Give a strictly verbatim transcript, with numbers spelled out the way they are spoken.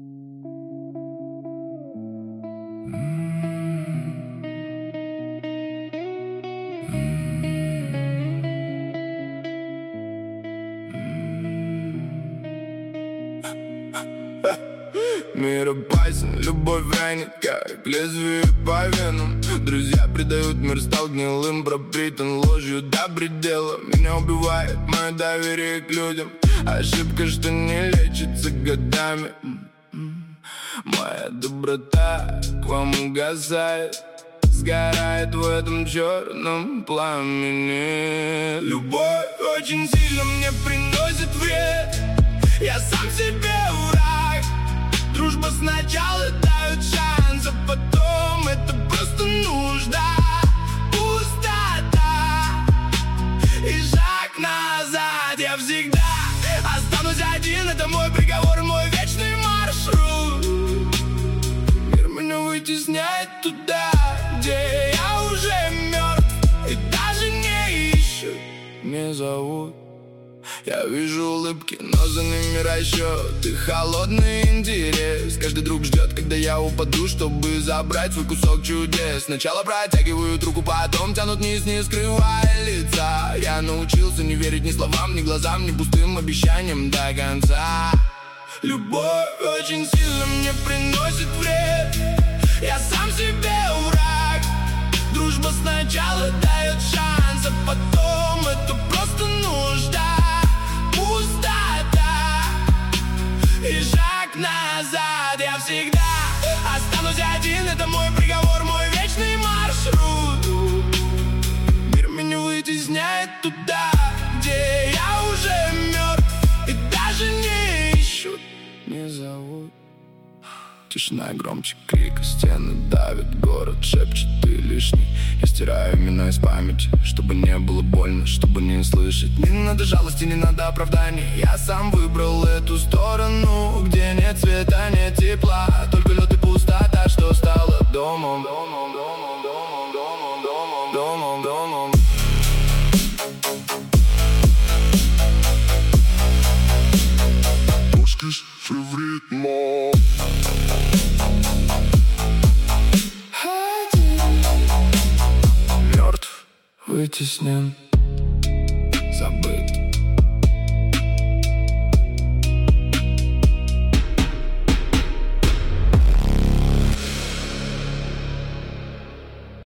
Мир опасен, любовь вянет, как лезвие по венам. Друзья предают, мир стал гнилым, пропитан ложью до предела. Меня убивает мое доверие к людям, ошибка, что не лечится годами. Моя доброта к вам угасает, сгорает в этом черном пламени. Любовь очень сильно мне приносит вред, я сам себе враг. Дружба сначала дает шанс, а потом это просто нужда. Пустота и шаг назад. Я всегда останусь один, это мой приговор, мой вечный маршрут. Мир меня вытесняет туда, где я уже мертв, и даже не ищут, не зовут. Я вижу улыбки, но за ними расчет и холодный интерес. Каждый друг ждет, когда я упаду, чтобы забрать свой кусок чудес. Сначала протягивают руку, потом тянут вниз, не скрывая лица. Я научился не верить ни словам, ни глазам, ни пустым обещаниям до конца. Любовь очень сильно мне приносит вред, я сам себе враг. Дружба сначала дает шанс, а потом это просто нужда. Пустота и шаг назад. Я всегда останусь один, это мой приговор, мой вечный маршрут. Мир меня вытесняет туда, где я уже мертв, и даже не ищут, не зовут. Тишина громче крика, стены давят, город шепчет, ты лишний. Я стираю имена из памяти, чтобы не было больно, чтобы не слышать. Не надо жалости, не надо оправданий, я сам выбрал эту сторону, где нет света, нет тепла, только лед и пустота, что стало домом. Домом, домом, домом, домом, домом, домом, домом. Пушкиш фаворит мой. Мертв, вытеснен, забыт.